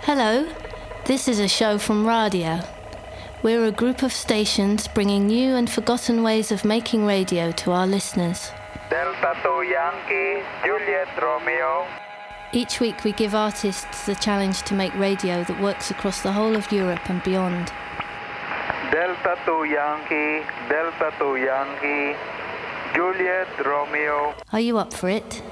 Hello, this is a show from Radio. We're a group of stations bringing new and forgotten ways of making radio to our listeners. Delta 2 Yankee, Juliet Romeo. Each week we give artists the challenge to make radio that works across the whole of Europe and beyond. Delta 2 Yankee, Juliet Romeo. Are you up for it?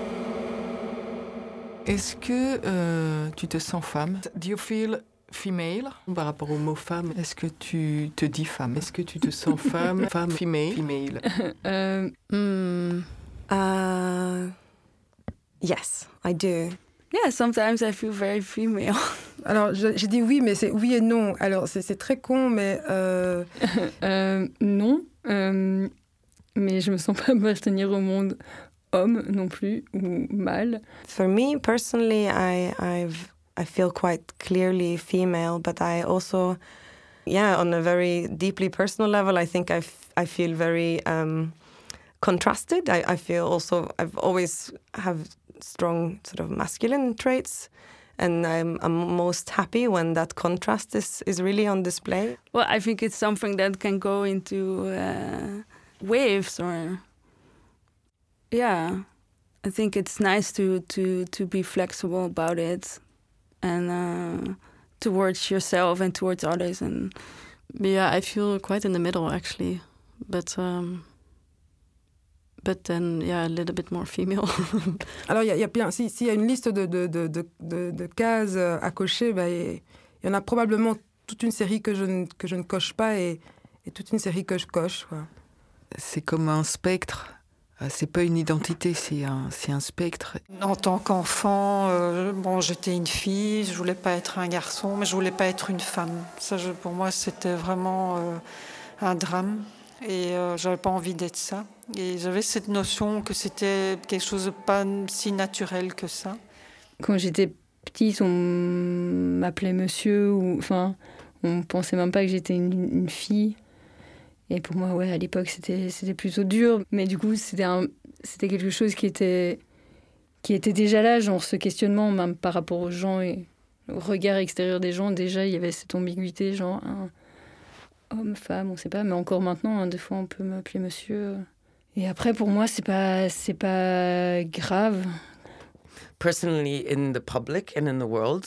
Est-ce que tu te sens femme? Do you feel female? Par rapport au mot femme, est-ce que tu te dis femme? Est-ce que tu te sens femme? Femme, female? Yes, I do. Yeah, sometimes I feel very female. Alors, j'ai dit oui, mais c'est oui et non. Alors, c'est très con, mais... Non, mais je me sens pas appartenir au monde homme non plus, ou mâle. For me, personally, I feel quite clearly female, but I also, on a very deeply personal level, I think I feel very contrasted. I feel also, I've always have strong sort of masculine traits, and I'm most happy when that contrast is really on display. Well, I think it's something that can go into waves, or I think it's nice to be flexible about it, and towards yourself and towards others. And I feel quite in the middle actually, but then, a little bit more female. Alors, il y a bien, s'il y a une liste de cases à cocher, il y en a probablement toute une série que je ne coche pas et toute une série que je coche, quoi. C'est comme un spectre. C'est pas une identité, c'est un spectre. En tant qu'enfant, j'étais une fille, je voulais pas être un garçon, mais je voulais pas être une femme. Ça, pour moi, c'était vraiment un drame. Et j'avais pas envie d'être ça. Et j'avais cette notion que c'était quelque chose de pas si naturel que ça. Quand j'étais petite, on m'appelait monsieur, on pensait même pas que j'étais une fille. Et pour moi, à l'époque, c'était plutôt dur. Mais du coup, c'était quelque chose qui était déjà là, genre ce questionnement, même par rapport aux gens et au regard extérieur des gens. Déjà, il y avait cette ambiguïté, genre homme, femme, on sait pas. Mais encore maintenant, des fois, on peut m'appeler monsieur. Et après, pour moi, c'est pas grave. Personally, in the public and in the world,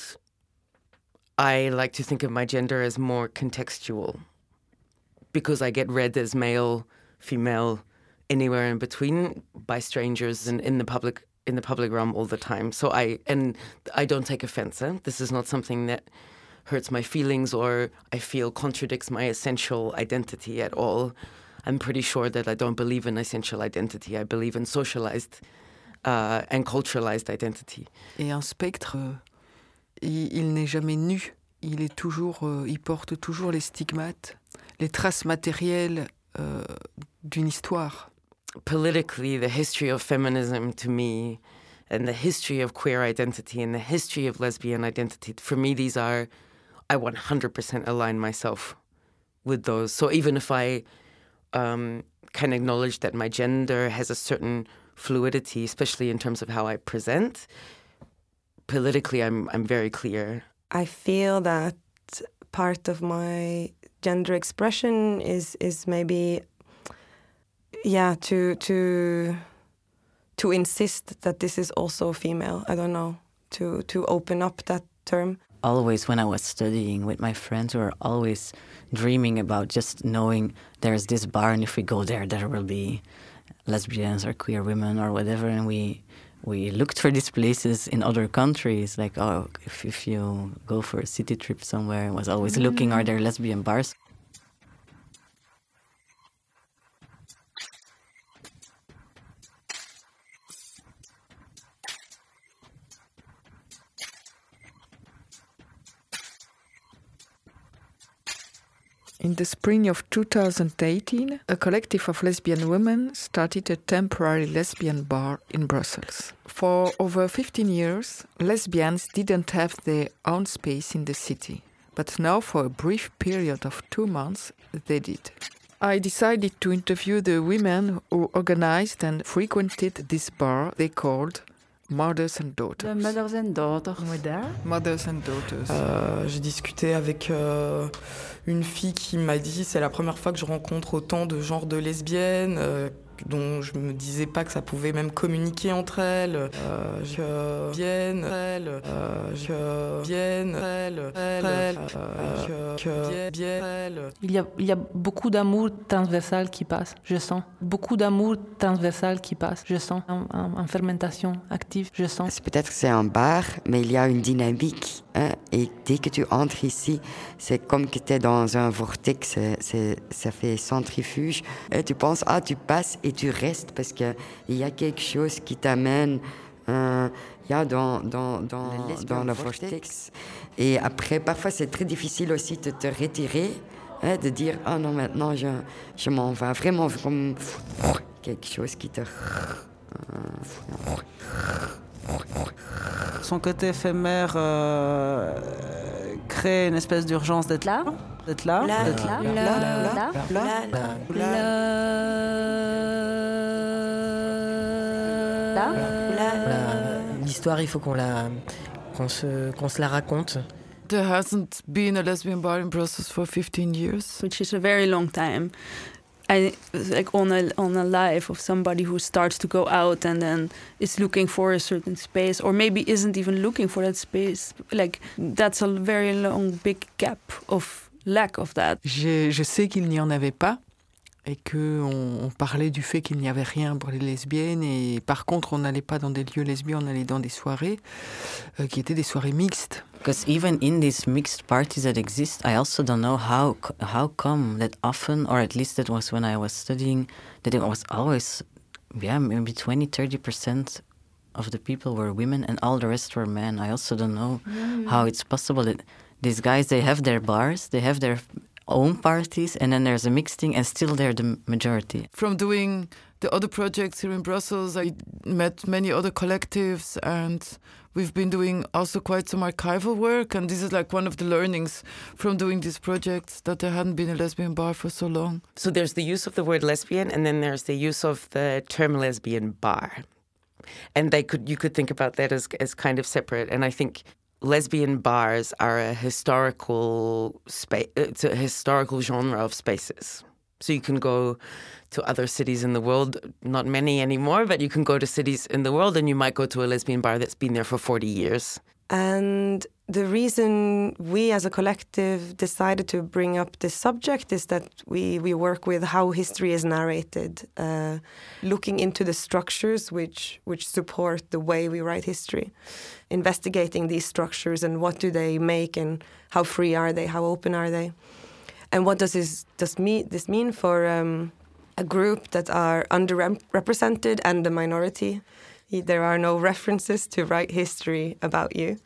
I like to think of my gender as more contextual, because I get read as male, female, anywhere in between by strangers and in the public realm all the time. So I don't take offense. This is not something that hurts my feelings or I feel contradicts my essential identity at all. I'm pretty sure that I don't believe in essential identity. I believe in socialized and culturalized identity. Et un spectre, il n'est jamais nu. Il porte toujours les stigmates, les traces matérielles d'une histoire. Politically, the history of feminism to me, and the history of queer identity, and the history of lesbian identity, for me, I 100% align myself with those. So even if I can acknowledge that my gender has a certain fluidity, especially in terms of how I present, politically, I'm very clear. I feel that part of my gender expression is maybe to insist that this is also female. I don't know, to open up that term. Always when I was studying with my friends, we were always dreaming about just knowing there's this bar, and if we go there will be lesbians or queer women or whatever, and we looked for these places in other countries, like, if you go for a city trip somewhere, I was always looking, are there lesbian bars? In the spring of 2018, a collective of lesbian women started a temporary lesbian bar in Brussels. For over 15 years, lesbians didn't have their own space in the city, but now for a brief period of 2 months, they did. I decided to interview the women who organized and frequented this bar they called Mothers and Daughters. The Mothers and Daughters. Mothers and Daughters. J'ai discuté avec une fille qui m'a dit c'est la première fois que je rencontre autant de genres de lesbiennes dont je me disais pas que ça pouvait même communiquer entre elles. Il y a beaucoup d'amour transversal qui passe, je sens. Beaucoup d'amour transversal qui passe, je sens. En fermentation active, je sens. Peut-être que c'est un bar, mais il y a une dynamique. Hein, et dès que tu entres ici, c'est comme que tu es dans un vortex, ça fait centrifuge. Et tu penses, tu passes et tu restes parce qu'il y a quelque chose qui t'amène dans le vortex. Et après, parfois, c'est très difficile aussi de te retirer, hein, de dire « Ah non, maintenant, je m'en vais. » Vraiment comme quelque chose qui te... Son côté éphémère crée une espèce d'urgence d'être là. L'histoire, il faut qu'on se la raconte. There hasn't been a lesbian bar in Brussels for 15 years. Which is a very long time. On a life of somebody who starts to go out and then is looking for a certain space, or maybe isn't even looking for that space. Like, that's a very long, big gap of lack of that. Je sais qu'il n'y en avait pas et qu'on parlait du fait qu'il n'y avait rien pour les lesbiennes, et par contre on n'allait pas dans des lieux lesbiens, on allait dans des soirées qui étaient des soirées mixtes. Because even in these mixed parties that exist, I also don't know how come that often, or at least that was when I was studying, that it was always, maybe 20-30% of the people were women and all the rest were men. I also don't know how it's possible that these guys, they have their bars, they have their own parties, and then there's a mixing, and still they're the majority. From doing the other projects here in Brussels, I met many other collectives, and we've been doing also quite some archival work, and this is like one of the learnings from doing these projects, that there hadn't been a lesbian bar for so long. So there's the use of the word lesbian, and then there's the use of the term lesbian bar. And you could think about that as kind of separate, and I think lesbian bars are a historical space. It's a historical genre of spaces. So you can go to other cities in the world, not many anymore, but you can go to cities in the world and you might go to a lesbian bar that's been there for 40 years. And the reason we as a collective decided to bring up this subject is that we work with how history is narrated, looking into the structures which support the way we write history, investigating these structures and what do they make and how free are they, how open are they, and what does this mean for a group that are underrepresented and a minority. There are no references to write history about you.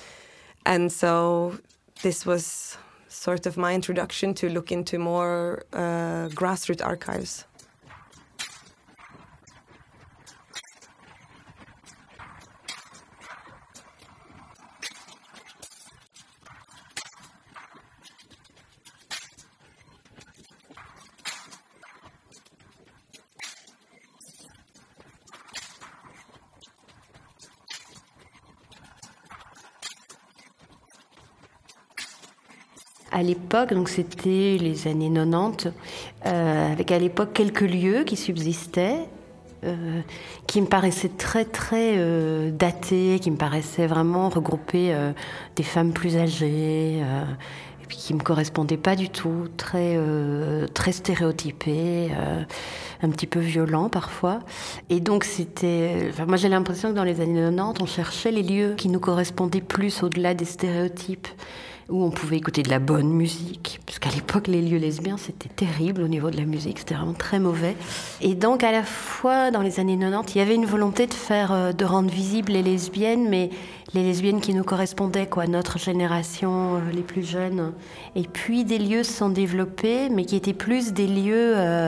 And so this was sort of my introduction to look into more grassroots archives. À l'époque, donc c'était les années 90, avec à l'époque quelques lieux qui subsistaient, qui me paraissaient très très datés, qui me paraissaient vraiment regrouper des femmes plus âgées, et puis qui me correspondaient pas du tout, très stéréotypés, un petit peu violents parfois. Et donc c'était, moi j'ai l'impression que dans les années 90, on cherchait les lieux qui nous correspondaient plus au-delà des stéréotypes, où on pouvait écouter de la bonne musique, parce qu'à l'époque, les lieux lesbiens, c'était terrible au niveau de la musique, c'était vraiment très mauvais. Et donc, à la fois, dans les années 90, il y avait une volonté de rendre visibles les lesbiennes, mais les lesbiennes qui nous correspondaient, notre génération, les plus jeunes. Et puis, des lieux se sont développés, mais qui étaient plus des lieux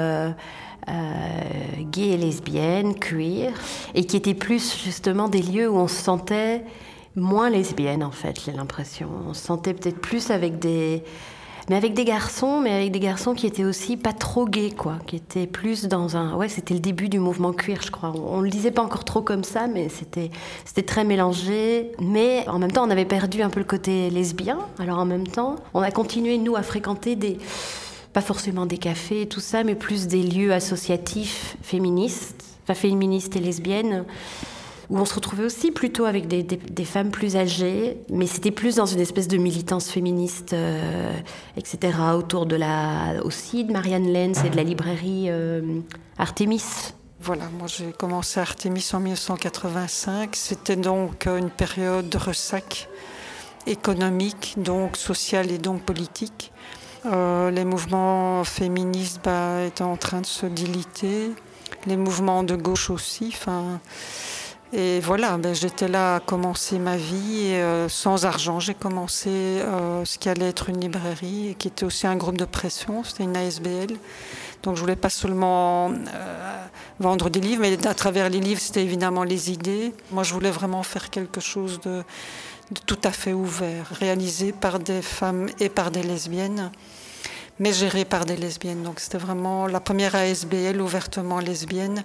gays et lesbiennes, queer, et qui étaient plus, justement, des lieux où on se sentait moins lesbienne, en fait, j'ai l'impression. On se sentait peut-être plus avec des mais avec des garçons qui étaient aussi pas trop gays, quoi, qui étaient plus dans un... Ouais, c'était le début du mouvement queer, je crois. On le disait pas encore trop comme ça, mais c'était très mélangé. Mais en même temps, on avait perdu un peu le côté lesbien. Alors en même temps, on a continué, nous, à fréquenter pas forcément des cafés et tout ça, mais plus des lieux associatifs féministes et lesbiennes, où on se retrouvait aussi plutôt avec des femmes plus âgées, mais c'était plus dans une espèce de militance féministe, etc., autour aussi de Marianne Lenz et de la librairie Artemis. Voilà, moi j'ai commencé à Artemis en 1985. C'était donc une période de ressac économique, donc social et donc politique. Les mouvements féministes étaient en train de se diliter, les mouvements de gauche aussi. Et voilà, j'étais là à commencer ma vie et, sans argent. J'ai commencé ce qui allait être une librairie et qui était aussi un groupe de pression, c'était une ASBL. Donc je voulais pas seulement vendre des livres, mais à travers les livres, c'était évidemment les idées. Moi, je voulais vraiment faire quelque chose de tout à fait ouvert, réalisé par des femmes et par des lesbiennes, mais géré par des lesbiennes. Donc c'était vraiment la première ASBL ouvertement lesbienne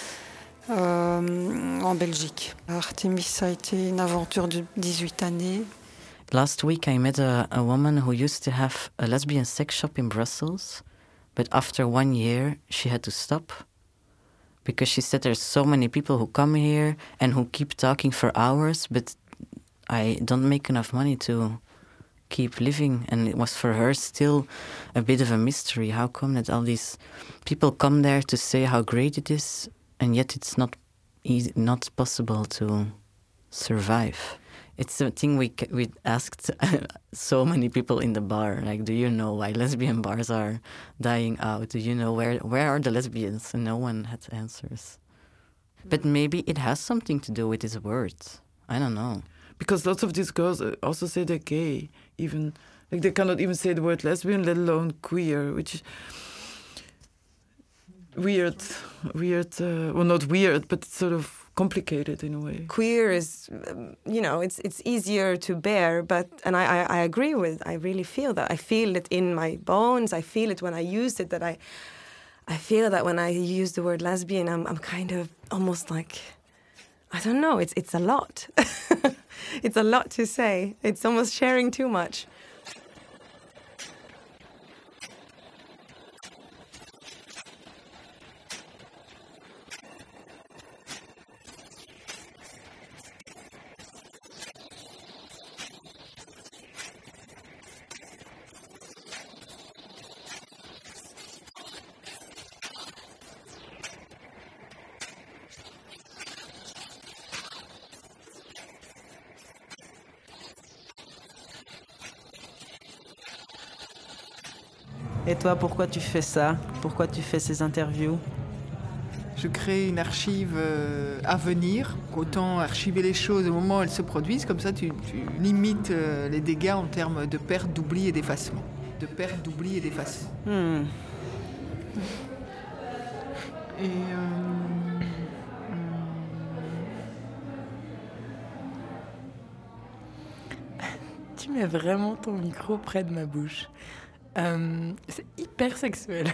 en Belgique. Artemis a été une aventure de 18 années. Last week I met a woman who used to have a lesbian sex shop in Brussels, but after 1 year she had to stop because she said there's so many people who come here and who keep talking for hours, but I don't make enough money to keep living. And it was for her still a bit of a mystery. How come that all these people come there to say how great it is, and yet it's not possible to survive? It's a thing we asked so many people in the bar. Like, do you know why lesbian bars are dying out? Do you know where are the lesbians? And no one had answers. But maybe it has something to do with his words. I don't know. Because lots of these girls also say they're gay, even like they cannot even say the word lesbian, let alone queer, which is weird. Well, not weird, but it's sort of complicated in a way. Queer is, it's easier to bear, and I agree I really feel that. I feel it in my bones. I feel it when I use it. That I feel that when I use the word lesbian, I'm kind of almost like, I don't know. It's a lot. It's a lot to say. It's almost sharing too much. Et toi, pourquoi tu fais ça? Pourquoi tu fais ces interviews? Je crée une archive à venir. Autant archiver les choses au moment où elles se produisent, comme ça tu limites les dégâts en termes de perte, d'oubli et d'effacement. Et tu mets vraiment ton micro près de ma bouche. C'est hyper sexuel.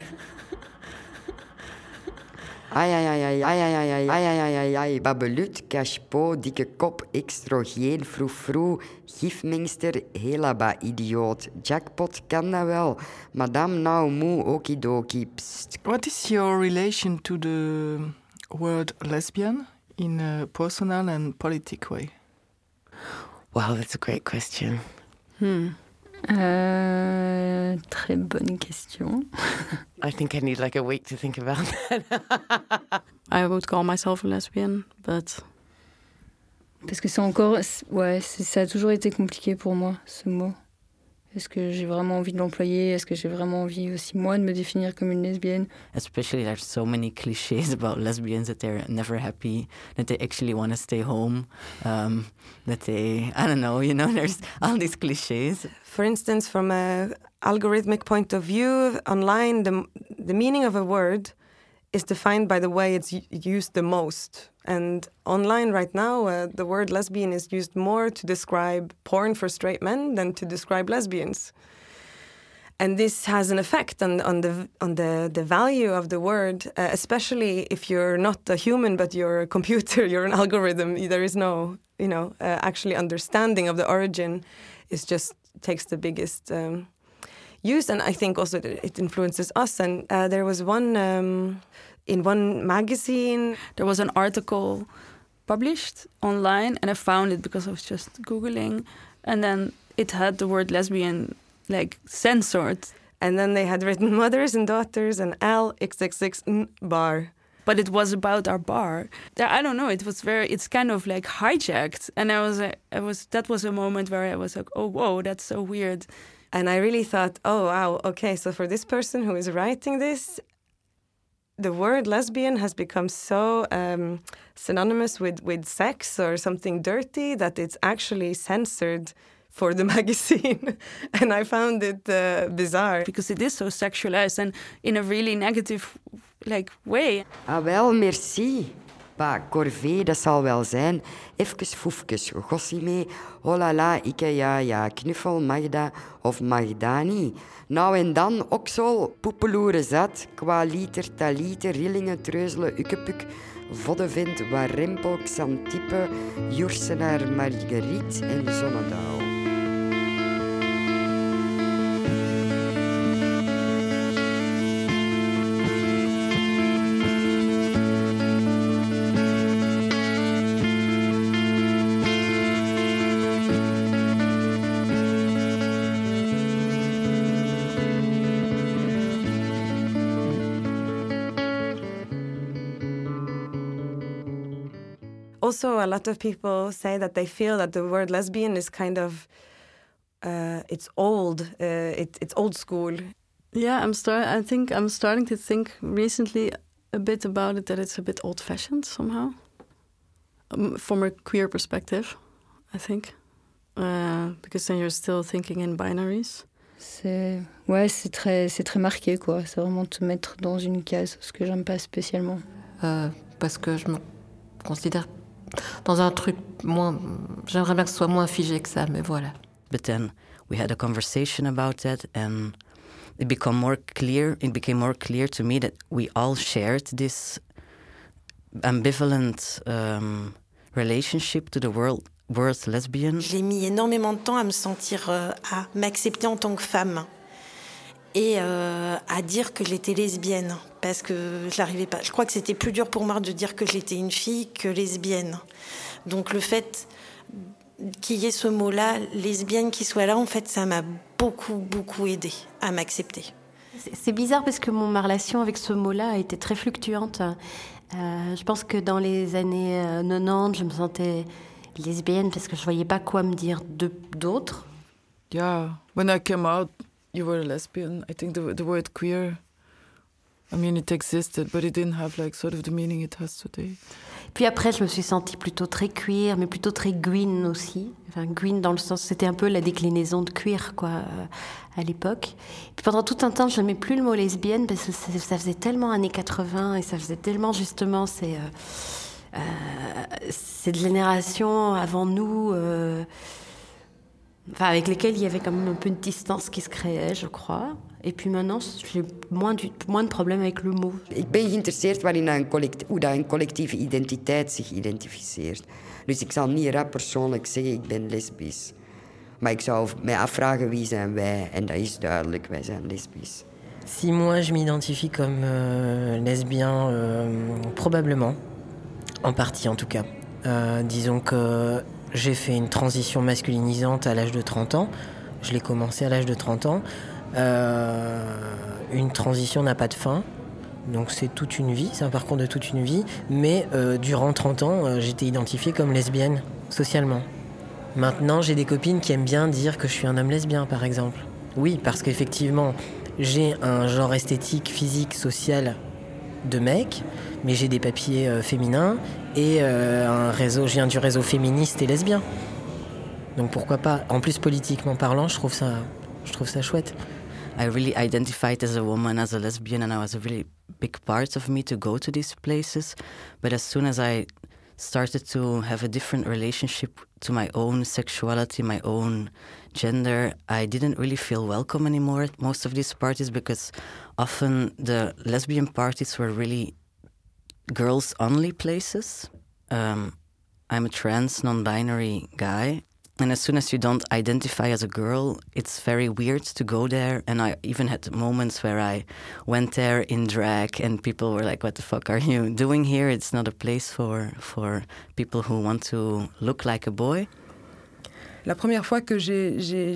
Ai, ai, ai, ai, ai, ai, ai, ai, ai, ai, ai, ai, babelut, cashpo, dikke kop, extrogeen, froe, gifmingster, helaba, idioot. Jackpot kan dat wel. Madame nou moe, okidoki, pst. What is your relation to the word lesbian in a personal and politic way? Wow, that's a great question. Très bonne question. I think I need like a week to think about that. I would call myself a lesbian, but... Parce que c'est encore... Ouais, ça a toujours été compliqué pour moi, ce mot. Est-ce que j'ai vraiment envie de l'employer? Est-ce que j'ai vraiment envie aussi, moi, de me définir comme une lesbienne? Especially there's so many cliches about lesbians that they're never happy, that they actually want to stay home, that they, I don't know, there's all these cliches. For instance, from an algorithmic point of view, online, the meaning of a word is defined by the way it's used the most. And online right now, the word lesbian is used more to describe porn for straight men than to describe lesbians. And this has an effect on the value of the word, especially if you're not a human but you're a computer, you're an algorithm. There is no, actually understanding of the origin. Is just takes the biggest use, and I think also that it influences us. And there was one in one magazine. There was an article published online, and I found it because I was just Googling, and then it had the word lesbian censored. And then they had written mothers and daughters and LXXX bar. But it was about our bar. I don't know. It's kind of hijacked. And that was a moment where I was like, oh, whoa, that's so weird. And I really thought, oh, wow, okay, so for this person who is writing this, the word lesbian has become so synonymous with sex or something dirty that it's actually censored for the magazine. And I found it bizarre. Because it is so sexualized and in a really negative way. Ah wel, merci. Bah, corvée, dat zal wel zijn. Even foefjes, gossie mee. Oh la la, ikke ja, knuffel Magda of Magdani. Nou en dan, oksel, poepeloeren zat. Qua liter, taliter, rillingen, treuzelen, ukkepuk. Voddevind, warempel, xantippe, Joersenaar, Marguerite en Zonnedouw. Also, a lot of people say that they feel that the word lesbian is kind of, it's old, it's old school. Yeah, I think I'm starting to think recently a bit about it, that it's a bit old-fashioned somehow, from a queer perspective, I think, because then you're still thinking in binaries. C'est très marqué, quoi. C'est vraiment te mettre dans une case, ce que j'aime pas spécialement. Parce que je me considère dans un truc moins... J'aimerais bien que ce soit moins figé que ça, mais voilà. But then we had a conversation about that, and it became more clear to me that we all shared this ambivalent relationship to the word lesbian. J'ai mis énormément de temps à me sentir, à m'accepter en tant que femme et à dire que j'étais lesbienne, parce que je n'arrivais pas. Je crois que c'était plus dur pour moi de dire que j'étais une fille que lesbienne. Donc le fait qu'il y ait ce mot-là, lesbienne, qui soit là, en fait, ça m'a beaucoup aidé à m'accepter. C'est bizarre parce que ma relation avec ce mot-là a été très fluctuante. Je pense que dans les années 90, je me sentais lesbienne parce que je ne voyais pas quoi me dire d'autre. Yeah, when I came out, you were a lesbian. I think the word queer, I mean, it existed, but it didn't have sort of the meaning it has today. Puis après, je me suis sentie plutôt très queer, mais plutôt très gwyn aussi. Enfin, gwyn dans le sens, c'était un peu la déclinaison de queer, quoi, à l'époque. Puis pendant tout un temps, je n'aimais plus le mot lesbienne parce que ça faisait tellement années 80 et ça faisait tellement, justement, cette génération avant nous, avec lesquelles il y avait quand même un peu une distance qui se créait, je crois. Et puis maintenant, j'ai moins de problèmes avec le mot. Ik ben geïnteresseerd hoe dat een collectieve identiteit zich identificeert. Dus ik zal niet rap persoonlijk zeggen, ik ben lesbisch. Maar ik zou mij afvragen, wie zijn wij? En dat is duidelijk, wij zijn lesbisch. Si moi, je m'identifie comme lesbien, probablement. En partie, en tout cas. Disons que j'ai fait une transition masculinisante à l'âge de 30 ans. Je l'ai commencé à l'âge de 30 ans. Une transition n'a pas de fin, donc c'est toute une vie, c'est un parcours de toute une vie, mais durant 30 ans, j'étais identifiée comme lesbienne, socialement. Maintenant, j'ai des copines qui aiment bien dire que je suis un homme lesbien, par exemple. Oui, parce qu'effectivement, j'ai un genre esthétique, physique, social de mec, mais j'ai des papiers féminins et je viens du réseau féministe et lesbien. Donc pourquoi pas? En plus, politiquement parlant, je trouve ça chouette. I really identified as a woman, as a lesbian, and it was a really big part of me to go to these places. But as soon as I started to have a different relationship to my own sexuality, my own gender, I didn't really feel welcome anymore at most of these parties, because often the lesbian parties were really girls-only places. I'm a trans, non-binary guy, and as soon as you don't identify as a girl, it's very weird to go there. And I even had moments where I went there in drag and people were like, what the fuck are you doing here? It's not a place for people who want to look like a boy. La première fois que j'ai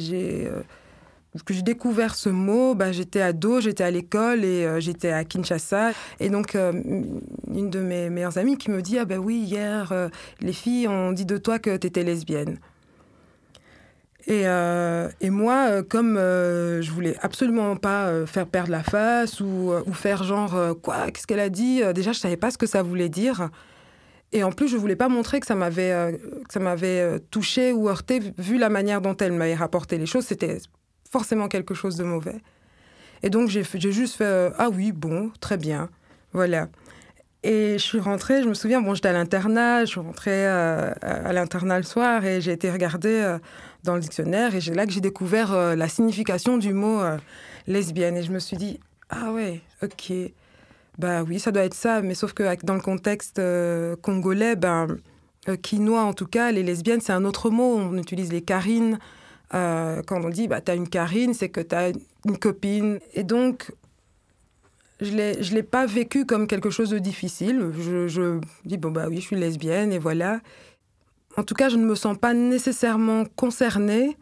découvert ce mot, j'étais ado, j'étais à l'école et j'étais à Kinshasa. Et donc, une de mes meilleures amies qui me dit « Ah ben oui, hier, les filles ont dit de toi que t'étais lesbienne. » Et moi, comme je voulais absolument pas faire perdre la face ou faire genre quoi, qu'est-ce qu'elle a dit, déjà je savais pas ce que ça voulait dire, et en plus je voulais pas montrer que ça m'avait touchée ou heurtée, vu la manière dont elle m'avait rapporté les choses, c'était forcément quelque chose de mauvais. Et donc j'ai juste fait ah oui, bon, très bien, voilà. Et je suis rentrée, je me souviens, j'étais à l'internat, je suis rentrée à l'internat le soir et j'ai été regarder dans le dictionnaire et c'est là que j'ai découvert la signification du mot lesbienne. Et je me suis dit, ah ouais, ok, oui, ça doit être ça, mais sauf que dans le contexte congolais, quinois en tout cas, les lesbiennes, c'est un autre mot. On utilise les carines. Quand on dit, t'as une carine, c'est que t'as une copine. Et donc, je l'ai pas vécu comme quelque chose de difficile. Je dis, oui, je suis lesbienne et voilà. En tout cas, je ne me sens pas nécessairement concernée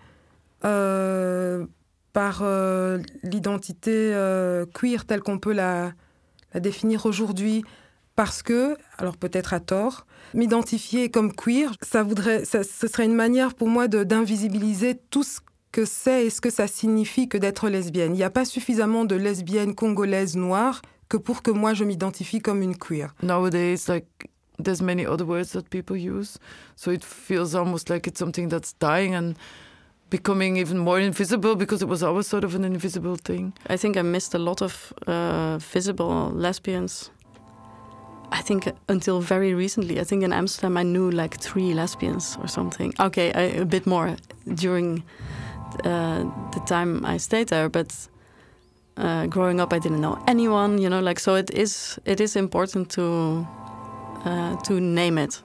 par l'identité queer telle qu'on peut la définir aujourd'hui. Parce que, alors peut-être à tort, m'identifier comme queer, ce serait une manière pour moi d'invisibiliser tout ce que c'est et ce que ça signifie que d'être lesbienne. Il n'y a pas suffisamment de lesbiennes congolaises noires que pour que moi je m'identifie comme une queer. Nowadays, there's many other words that people use, so it feels almost like it's something that's dying and becoming even more invisible, because it was always sort of an invisible thing. I think I missed a lot of visible lesbians. I think until very recently. I think in Amsterdam I knew 3 lesbians or something. Okay, a bit more during the time I stayed there, but growing up I didn't know anyone, so it is important to name it.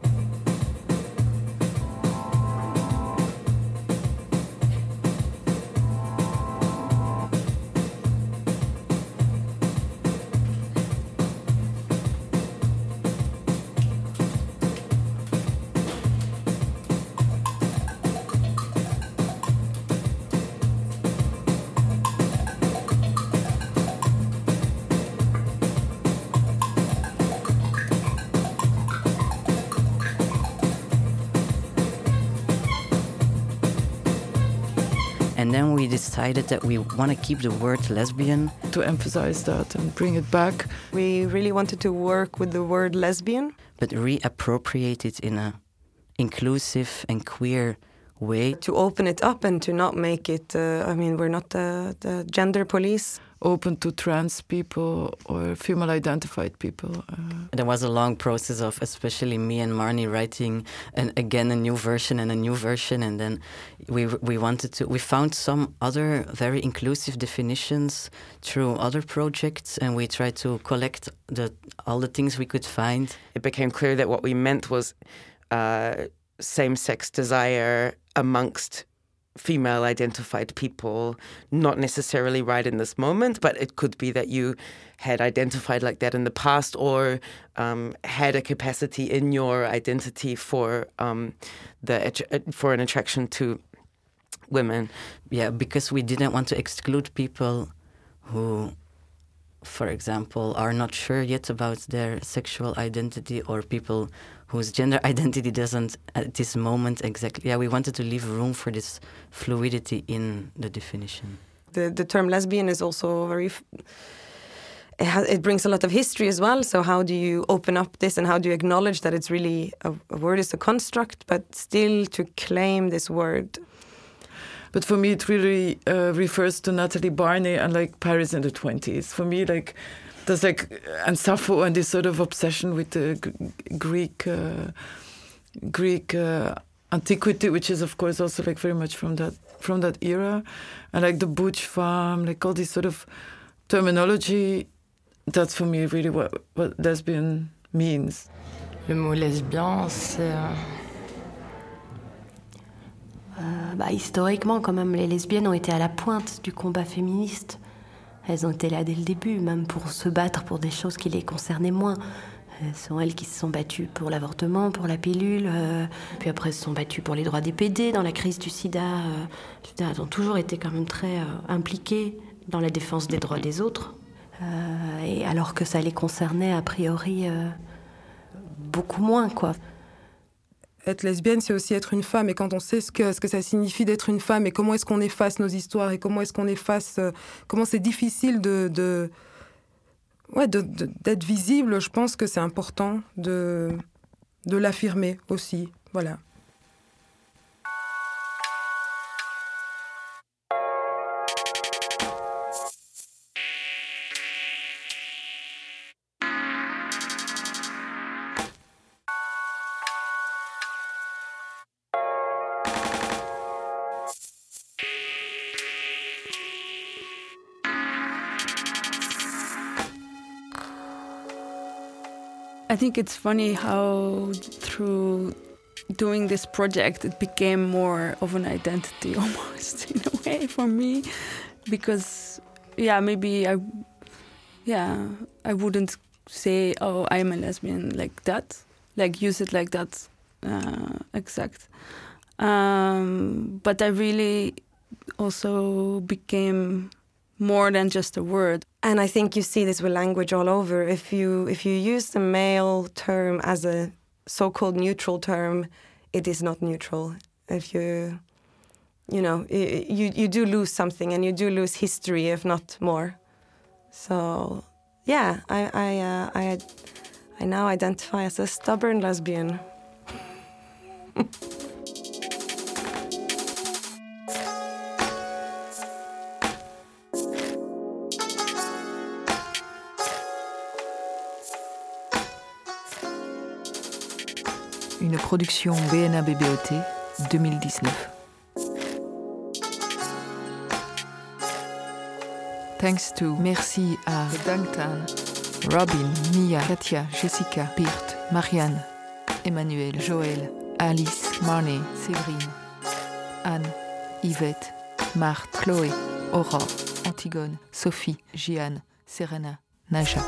And then we decided that we want to keep the word lesbian. To emphasize that and bring it back. We really wanted to work with the word lesbian. But reappropriate it in an inclusive and queer way. To open it up and to not make it, we're not the gender police. Open to trans people or female-identified people. There was a long process of especially me and Marnie writing again a new version, and then we found some other very inclusive definitions through other projects, and we tried to collect all the things we could find. It became clear that what we meant was same-sex desire amongst female-identified people, not necessarily right in this moment, but it could be that you had identified like that in the past, or had a capacity in your identity for an attraction to women. Yeah, because we didn't want to exclude people who, for example, are not sure yet about their sexual identity, or people whose gender identity doesn't at this moment exactly. Yeah, we wanted to leave room for this fluidity in the definition. The term lesbian is also very... It brings a lot of history as well. So how do you open up this, and how do you acknowledge that it's really a word is a construct, but still to claim this word? But for me, it really refers to Natalie Barney and Paris in the 20s. For me, there's and Sappho and this sort of obsession with the Greek Greek antiquity, which is of course also like very much from that era, and like the butch femme, like all this sort of terminology. That's for me really what lesbian means. Le mot lesbien, c'est historiquement, quand même, les lesbiennes ont été à la pointe du combat féministe. Elles ont été là dès le début, même pour se battre pour des choses qui les concernaient moins. Ce sont elles qui se sont battues pour l'avortement, pour la pilule, puis après elles se sont battues pour les droits des PD, dans la crise du sida. Elles ont toujours été quand même très impliquées dans la défense des droits des autres. Et alors que ça les concernait a priori beaucoup moins, quoi. Être lesbienne, c'est aussi être une femme. Et quand on sait ce que ça signifie d'être une femme et comment est-ce qu'on efface nos histoires et comment est-ce qu'on efface... comment c'est difficile d'être visible, je pense que c'est important de l'affirmer aussi. Voilà. I think it's funny how through doing this project it became more of an identity almost in a way for me, because maybe I wouldn't say, oh, I'm a lesbian like that, like use it like that exact, but I really also became more than just a word. And I think you see this with language all over. If you use the male term as a so-called neutral term, it is not neutral. If you do lose something, and you do lose history, if not more. So yeah, I now identify as a stubborn lesbian. Une production BNA BBOT 2019. Thanks to merci à Dangtan, Robin, Mia, Katia, Jessica, Pirt, Marianne, Emmanuel, Joël, Alice, Marnie, Séverine, Anne, Yvette, Marthe, Chloé, Aurore, Antigone, Sophie, Jeanne, Serena, Naja.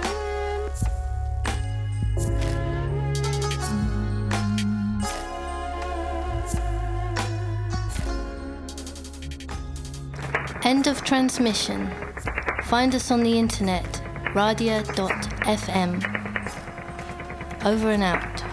End of transmission. Find us on the internet, radia.fm. Over and out.